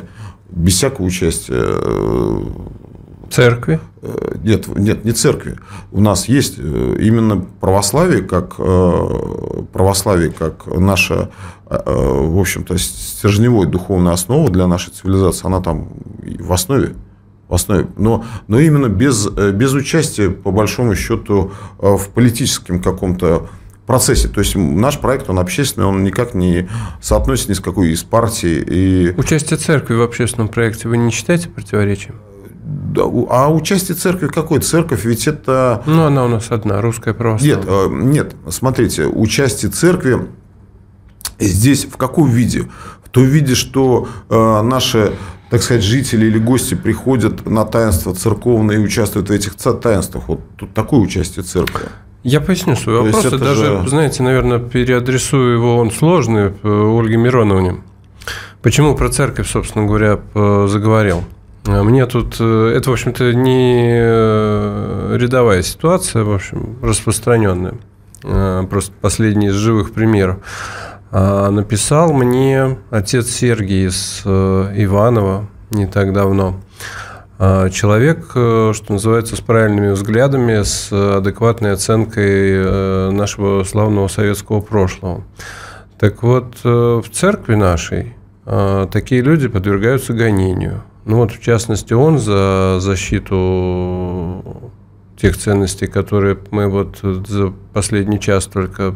церкви? Нет, не церкви. У нас есть именно православие как наша, в общем-то, стержневая духовная основа для нашей цивилизации. Она там в основе. Но именно без участия, по большому счету, в политическом каком-то процессе. То есть, наш проект, он общественный, он никак не соотносится ни с какой из партий. Участие церкви в общественном проекте вы не считаете противоречием? А участие церкви какой? Церковь ведь это... она у нас одна, русская православная. Нет, смотрите, участие церкви здесь в каком виде? В том виде, что наши, так сказать, жители или гости приходят на таинства церковные и участвуют в этих таинствах. Вот тут такое участие церкви. Я поясню свой вопрос, и даже, знаете, наверное, переадресую его, он сложный, Ольге Мироновне. Почему про церковь, собственно говоря, заговорил? Мне тут, это, в общем-то, не рядовая ситуация, в общем, распространенная. Просто последний из живых примеров. Написал мне отец Сергий из Иваново не так давно. Человек, что называется, с правильными взглядами, с адекватной оценкой нашего славного советского прошлого. Так вот, в церкви нашей такие люди подвергаются гонению. В частности, он за защиту тех ценностей, которые мы вот за последний час только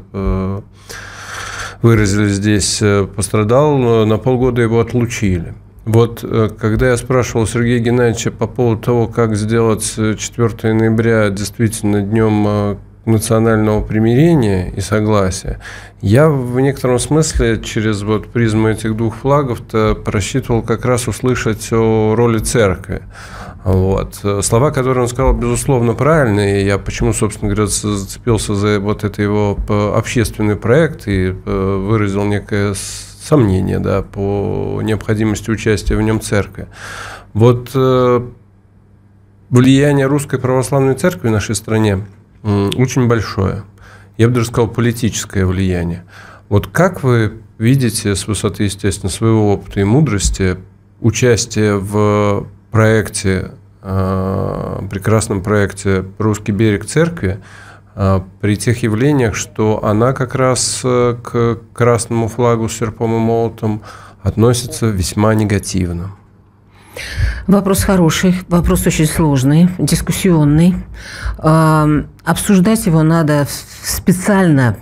выразили здесь, пострадал, на полгода его отлучили. Вот когда я спрашивал Сергея Геннадьевича по поводу того, как сделать 4 ноября действительно днем национального примирения и согласия, я в некотором смысле через призму этих двух флагов-то просчитывал как раз услышать о роли церкви. Слова, которые он сказал, безусловно, правильные. Я почему, собственно говоря, зацепился за этот его общественный проект и выразил некое сомнение, по необходимости участия в нем церкви. влияние Русской Православной Церкви в нашей стране очень большое. Я бы даже сказал, политическое влияние. Вот как вы видите с высоты, естественно, своего опыта и мудрости участие в проекте, прекрасном проекте «Русский берег церкви» при тех явлениях, что она как раз к красному флагу с серпом и молотом относится весьма негативно? Вопрос хороший, вопрос очень сложный, дискуссионный. Обсуждать его надо в специальной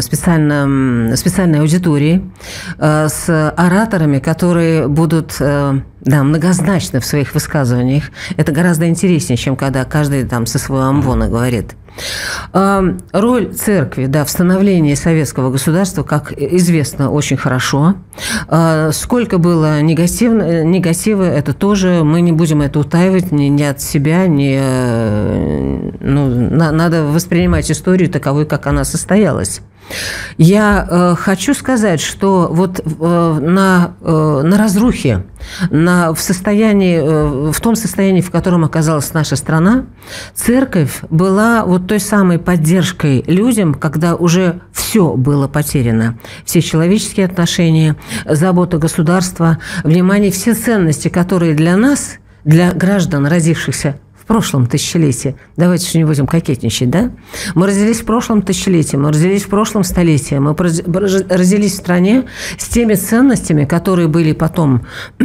аудитории с ораторами, которые будут многозначны в своих высказываниях. Это гораздо интереснее, чем когда каждый там со своего амвона говорит. Роль церкви в становлении советского государства, как известно, очень хорошо. Сколько было негатива, это тоже, мы не будем это утаивать ни от себя, надо воспринимать историю таковой, как она состоялась. Я хочу сказать, что вот на разрухе, в том состоянии, в котором оказалась наша страна, церковь была вот той самой поддержкой людям, когда уже все было потеряно. Все человеческие отношения, забота государства, внимание, все ценности, которые для нас, для граждан, родившихся в прошлом тысячелетии. Давайте же не будем кокетничать, да? Мы родились в прошлом тысячелетии, мы родились в прошлом столетии, мы родились в стране с теми ценностями, которые были потом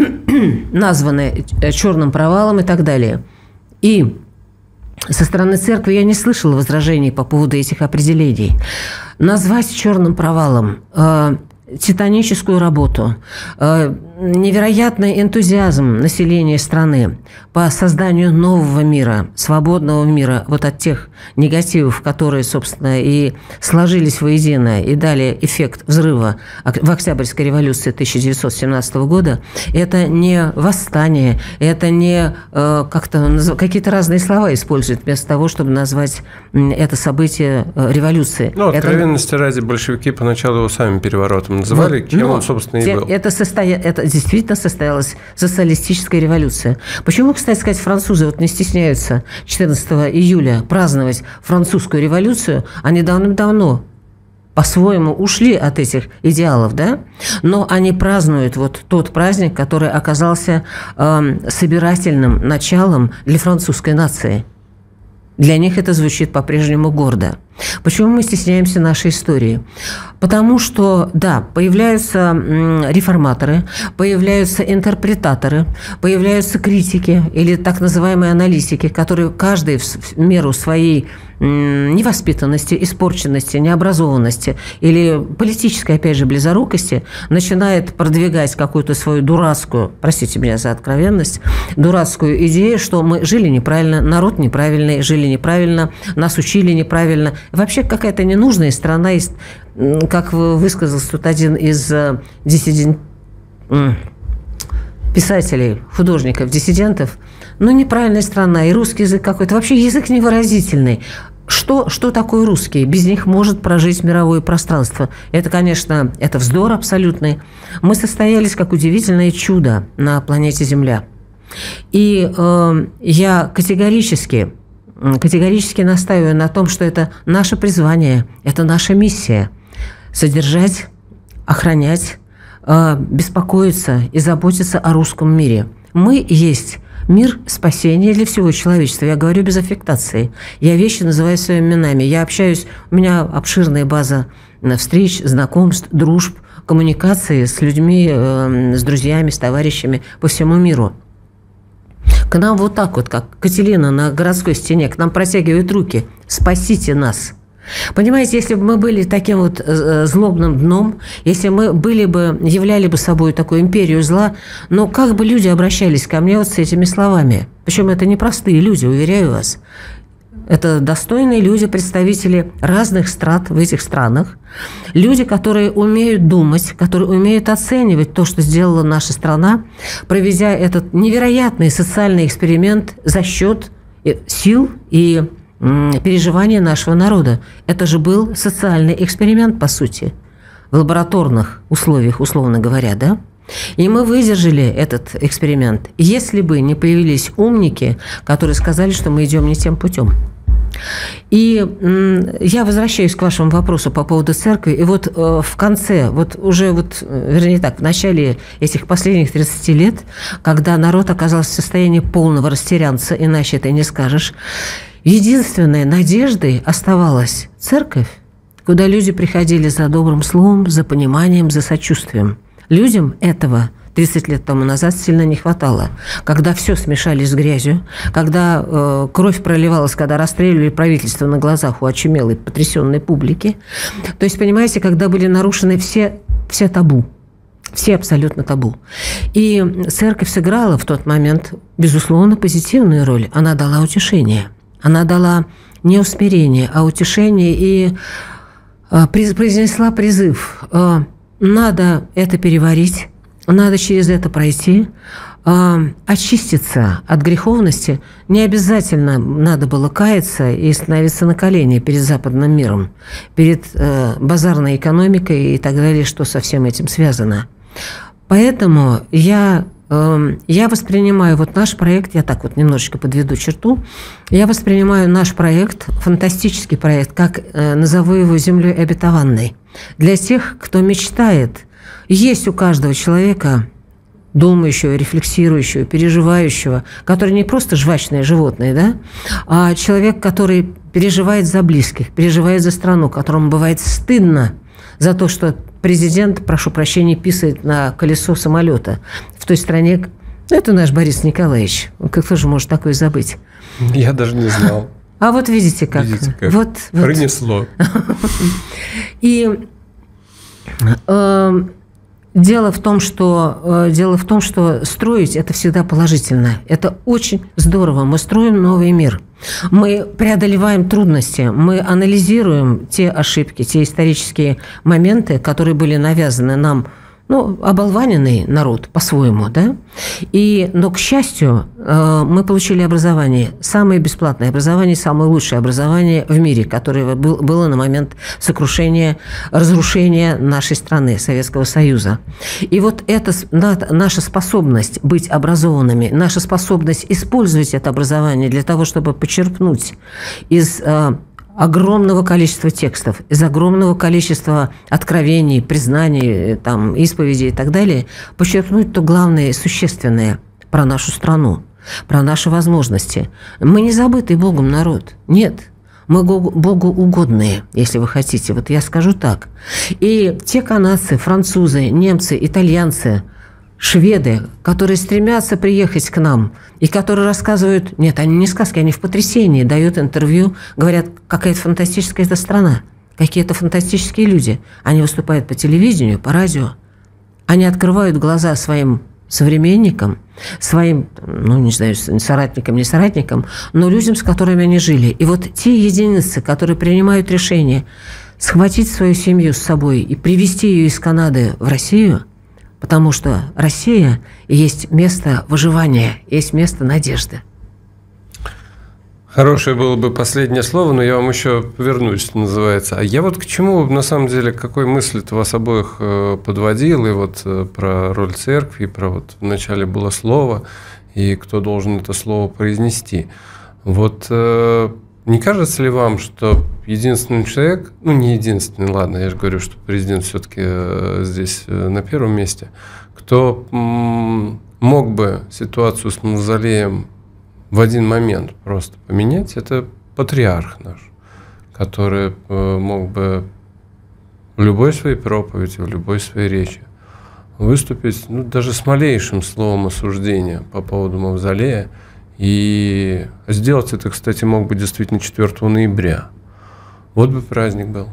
названы черным провалом и так далее. И со стороны церкви я не слышала возражений по поводу этих определений. Назвать черным провалом титаническую работу, невероятный энтузиазм населения страны по созданию нового мира, свободного мира, вот от тех негативов, которые, собственно, и сложились воедино и дали эффект взрыва в Октябрьской революции 1917 года, это не восстание, это не какие-то разные слова используют вместо того, чтобы назвать это событие революцией. Откровенности ради, большевики поначалу его сами переворотом называли, кем он, собственно, и был. Это действительно состоялась социалистическая революция. Почему, кстати сказать, французы не стесняются 14 июля праздновать французскую революцию? Они давным-давно по-своему ушли от этих идеалов, да? Но они празднуют тот праздник, который оказался собирательным началом для французской нации. Для них это звучит по-прежнему гордо. Почему мы стесняемся нашей истории? Потому что, появляются реформаторы, появляются интерпретаторы, появляются критики или так называемые аналитики, которые каждый в меру своей невоспитанности, испорченности, необразованности или политической, опять же, близорукости начинает продвигать какую-то свою дурацкую, простите меня за откровенность, дурацкую идею, что мы жили неправильно, народ неправильный, жили неправильно, нас учили неправильно. Вообще какая-то ненужная страна, как высказался тут один из писателей, художников, диссидентов, неправильная страна, и русский язык какой-то, вообще язык невыразительный. Что такое русский? Без них может прожить мировое пространство. Это, конечно, это вздор абсолютный. Мы состоялись как удивительное чудо на планете Земля. И я категорически настаиваю на том, что это наше призвание, это наша миссия – содержать, охранять, беспокоиться и заботиться о русском мире. Мы есть мир спасения для всего человечества. Я говорю без аффектации. Я вещи называю своими именами. Я общаюсь, у меня обширная база встреч, знакомств, дружб, коммуникации с людьми, с друзьями, с товарищами по всему миру. К нам вот так вот, как Катерина на городской стене, к нам протягивают руки. Спасите нас. Понимаете, если бы мы были таким вот злобным дном, если мы являли бы собой такую империю зла, но как бы люди обращались ко мне с этими словами? Причем это не простые люди, уверяю вас. Это достойные люди, представители разных страт в этих странах. Люди, которые умеют думать, которые умеют оценивать то, что сделала наша страна, проведя этот невероятный социальный эксперимент за счет сил и переживания нашего народа. Это же был социальный эксперимент, по сути, в лабораторных условиях, условно говоря, да? И мы выдержали этот эксперимент, если бы не появились умники, которые сказали, что мы идем не тем путем. И я возвращаюсь к вашему вопросу по поводу церкви. И вот в конце, вернее так, в начале этих последних 30 лет, когда народ оказался в состоянии полного растерянца, иначе это не скажешь, единственной надеждой оставалась церковь, куда люди приходили за добрым словом, за пониманием, за сочувствием. Людям этого 30 лет тому назад сильно не хватало. Когда все смешались с грязью, когда кровь проливалась, когда расстреливали правительство на глазах у очумелой, потрясенной публики. То есть, понимаете, когда были нарушены все табу. Все абсолютно табу. И церковь сыграла в тот момент, безусловно, позитивную роль. Она дала утешение. Она дала не усмирение, а утешение и произнесла призыв. Надо это переварить. Надо через это пройти, очиститься от греховности. Не обязательно надо было каяться и становиться на колени перед западным миром, перед базарной экономикой и так далее, что со всем этим связано. Поэтому я воспринимаю вот наш проект, я так вот немножечко подведу черту, я воспринимаю наш проект, фантастический проект, как назову его «Землей обетованной». Для тех, кто мечтает. Есть у каждого человека, думающего, рефлексирующего, переживающего, который не просто жвачное животное, да, а человек, который переживает за близких, переживает за страну, которому бывает стыдно за то, что президент, прошу прощения, писает на колесо самолета в той стране. Это наш Борис Николаевич. Кто же может такое забыть? Я даже не знал. А вот видите как. Вот. Пронесло. И дело в том, что строить – это всегда положительно. Это очень здорово. Мы строим новый мир. Мы преодолеваем трудности. Мы анализируем те ошибки, те исторические моменты, которые были навязаны нам, оболваненный народ по-своему, да? Но, к счастью, мы получили образование, самое бесплатное образование, самое лучшее образование в мире, которое было на момент разрушения нашей страны, Советского Союза. И вот это наша способность быть образованными, наша способность использовать это образование для того, чтобы почерпнуть из огромного количества текстов, из огромного количества откровений, признаний, исповедей и так далее, подчеркнуть то главное и существенное про нашу страну, про наши возможности. Мы не забытый Богом народ. Нет. Мы Богу угодные, если вы хотите. Вот я скажу так. И те канадцы, французы, немцы, итальянцы, шведы, которые стремятся приехать к нам и которые рассказывают, нет, они не сказки, они в потрясении, дают интервью, говорят, какая-то фантастическая эта страна, какие-то фантастические люди. Они выступают по телевидению, по радио. Они открывают глаза своим современникам, своим, не знаю, соратникам, не соратникам, но людям, с которыми они жили. И вот те единицы, которые принимают решение схватить свою семью с собой и привезти ее из Канады в Россию, потому что Россия есть место выживания, есть место надежды. Хорошее было бы последнее слово, но я вам еще вернусь, что называется. А я вот к чему, на самом деле, какой мысль-то вас обоих подводил, и вот про роль церкви, и про вот вначале было слово, и кто должен это слово произнести. Вот не кажется ли вам, что единственный человек, не единственный, ладно, я же говорю, что президент все-таки здесь на первом месте, кто мог бы ситуацию с мавзолеем в один момент просто поменять, это патриарх наш, который мог бы в любой своей проповеди, в любой своей речи выступить, даже с малейшим словом осуждения по поводу мавзолея. И сделать это, кстати, мог бы действительно 4 ноября. Вот бы праздник был.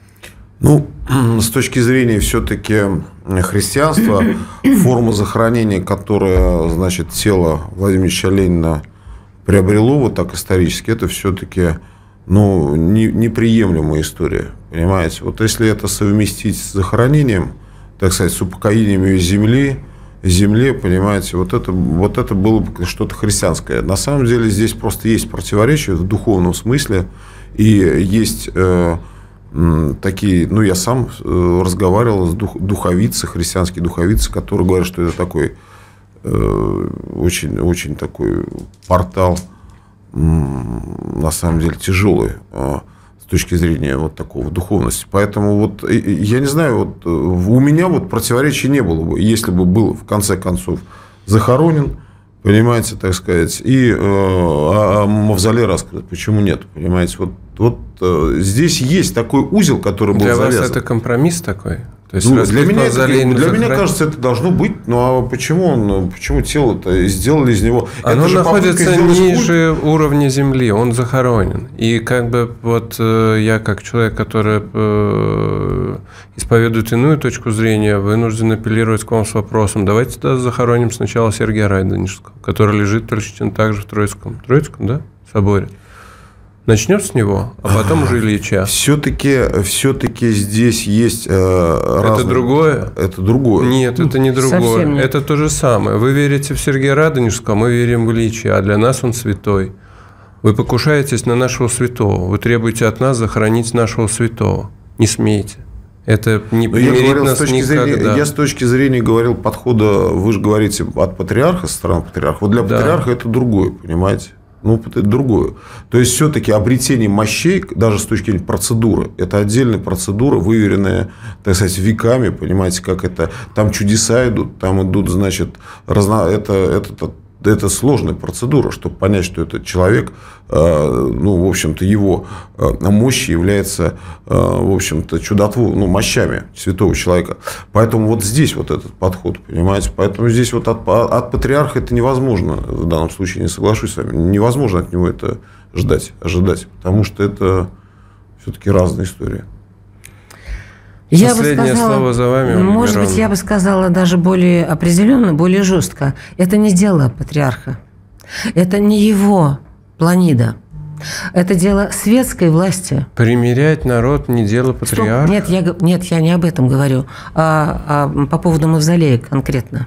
С точки зрения все-таки христианства, форма захоронения, которая, тело Владимира Ильича Ленина приобрело вот так исторически, это все-таки неприемлемая история. Понимаете? Вот если это совместить с захоронением, так сказать, с упокоением земле, понимаете, вот это было бы что-то христианское. На самом деле здесь просто есть противоречие в духовном смысле, и есть такие, ну, я сам разговаривал с духовицей, христианские духовицы, которые говорят, что это такой очень, очень такой портал, на самом деле, тяжелый с точки зрения вот такого духовности. Поэтому вот, я не знаю, вот у меня вот противоречий не было бы, если бы был, в конце концов, захоронен, понимаете, так сказать, и мавзолей раскрыт. Почему нет? Понимаете, вот здесь есть такой узел, который был завязан. Для вас это компромисс такой? То есть для меня кажется, это должно быть. Ну а почему тело-то сделали из него? Оно находится ниже уровня земли, он захоронен. И как бы вот я, как человек, который исповедует иную точку зрения, вынужден апеллировать к вам с вопросом: давайте тогда захороним сначала Сергия Радонежского, который лежит точно так же в Троицком, да, соборе. Начнем с него, а потом уже Ильича. Все-таки здесь есть разные... Это другое? Это другое. Нет, это не другое. Нет. Это то же самое. Вы верите в Сергия Радонежского, мы верим в Ильича, а для нас он святой. Вы покушаетесь на нашего святого. Вы требуете от нас захоронить нашего святого. Не смейте. Это не примирит нас никогда. Я с точки зрения говорил подхода, вы же говорите от патриарха, со стороны патриарха. Вот для патриарха это другое, понимаете? Ну, это другое. То есть, все-таки обретение мощей, даже с точки зрения процедуры, это отдельная процедура, выверенная, так сказать, веками, понимаете, как это, там чудеса идут, там идут, значит, это сложная процедура, чтобы понять, что этот человек, ну, в общем-то, его мощь является, в общем-то, мощами святого человека. Поэтому вот здесь вот этот подход, понимаете, поэтому здесь вот от патриарха это невозможно, в данном случае не соглашусь с вами, невозможно от него это ожидать, потому что это все-таки разная история. Последнее слово за вами. Может быть, я бы сказала даже более определенно, более жестко. Это не дело патриарха. Это не его планида. Это дело светской власти. Примирять народ не дело патриарха? Нет, я не об этом говорю, а по поводу мавзолея конкретно.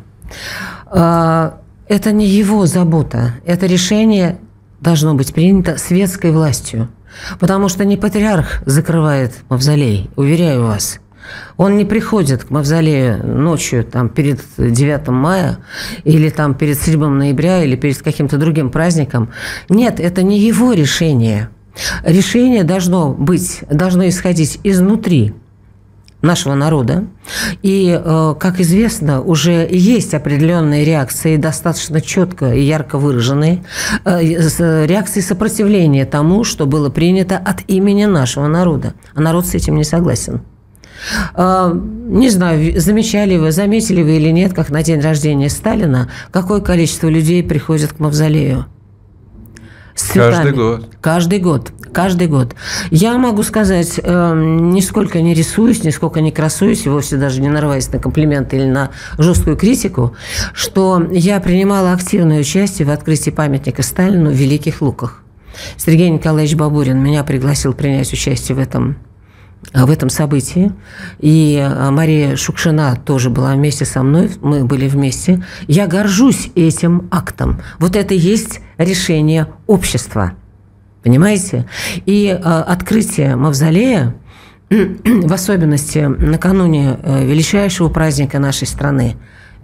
Это не его забота. Это решение должно быть принято светской властью. Потому что не патриарх закрывает мавзолей, уверяю вас. Он не приходит к мавзолею ночью там, перед 9 мая или там, перед 7 ноября или перед каким-то другим праздником. Нет, это не его решение. Решение должно исходить изнутри нашего народа. И, как известно, уже есть определенные реакции, достаточно четко и ярко выраженные, реакции сопротивления тому, что было принято от имени нашего народа. А народ с этим не согласен. Не знаю, заметили вы или нет, как на день рождения Сталина, какое количество людей приходит к мавзолею с цветами. Каждый год. Я могу сказать, нисколько не рисуюсь, нисколько не красуюсь, вовсе даже не нарываясь на комплименты или на жесткую критику, что я принимала активное участие в открытии памятника Сталину в Великих Луках. Сергей Николаевич Бабурин меня пригласил принять участие в этом событии. И Мария Шукшина тоже была вместе со мной, мы были вместе. Я горжусь этим актом. Вот это и есть решение общества. Понимаете? И открытие мавзолея, в особенности накануне величайшего праздника нашей страны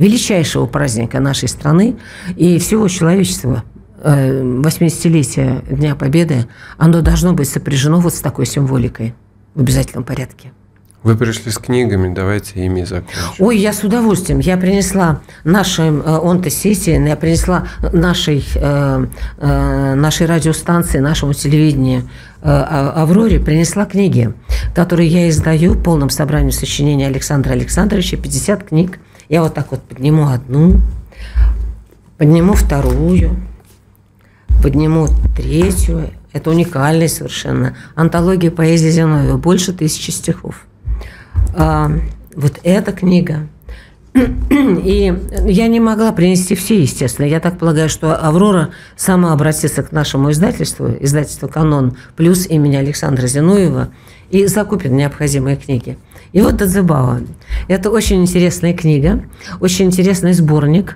и всего человечества, 80-летия Дня Победы, оно должно быть сопряжено вот с такой символикой. В обязательном порядке. Вы пришли с книгами, давайте ими закончим. Ой, я с удовольствием. Я принесла нашей онтосессии, я принесла нашей радиостанции, нашему телевидению «Авроре», принесла книги, которые я издаю в полном собрании сочинений Александра Александровича, 50 книг. Я вот так вот подниму одну, подниму вторую, подниму третью. Это уникальная совершенно антология поэзии Зиновьева, больше 1000 стихов. Вот эта книга. И я не могла принести все, естественно. Я так полагаю, что «Аврора» сама обратится к нашему издательству «Канон» плюс имени Александра Зиновьева и закупит необходимые книги. И вот «Дадзебао». Это очень интересная книга, очень интересный сборник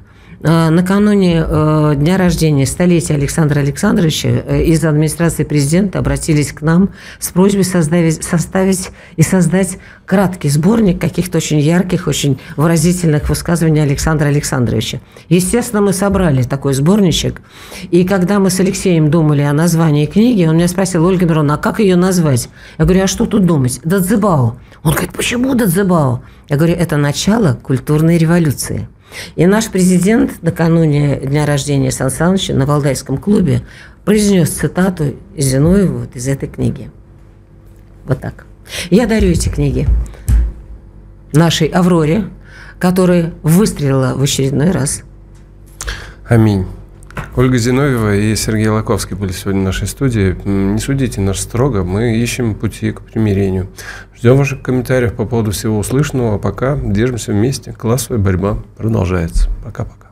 накануне дня рождения, столетия Александра Александровича, из администрации президента обратились к нам с просьбой составить и создать краткий сборник каких-то очень ярких, очень выразительных высказываний Александра Александровича. Естественно, мы собрали такой сборничек, и когда мы с Алексеем думали о названии книги, он меня спросил: Ольга Мироновна, а как ее назвать? Я говорю: а что тут думать? Дадзебао. Он говорит: почему Дадзебао? Я говорю: это начало культурной революции. И наш президент накануне дня рождения Сан Саныча на Валдайском клубе произнес цитату из Зиновьева вот из этой книги. Вот так. Я дарю эти книги нашей Авроре, которая выстрелила в очередной раз. Аминь. Ольга Зиновьева и Сергей Лаковский были сегодня в нашей студии. Не судите нас строго, мы ищем пути к примирению. Ждем ваших комментариев по поводу всего услышанного. А пока держимся вместе. Классовая борьба продолжается. Пока-пока.